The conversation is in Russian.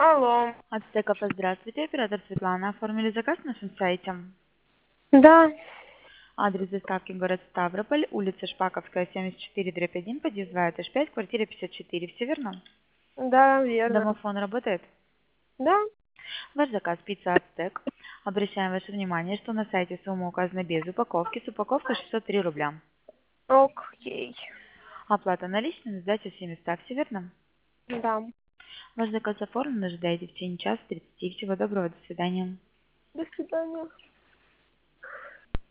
Алло. Ацтеков, здравствуйте. Оператор Светлана. Оформили заказ на нашем сайте. Да, Адрес доставки город Ставрополь, улица Шпаковская, 74/1, подъезд 2, этаж 5, квартира 54. Все верно? да, верно. Домофон работает? Да, Ваш заказ пицца Ацтек. Обращаем ваше внимание, что на сайте сумма указана без упаковки. С упаковкой 603 рубля. окей. Оплата наличными, сдача все места. Все верно? Да. Ваш заказ оформлен. Ожидайте в течение часа 30. Всего доброго. До свидания. До свидания.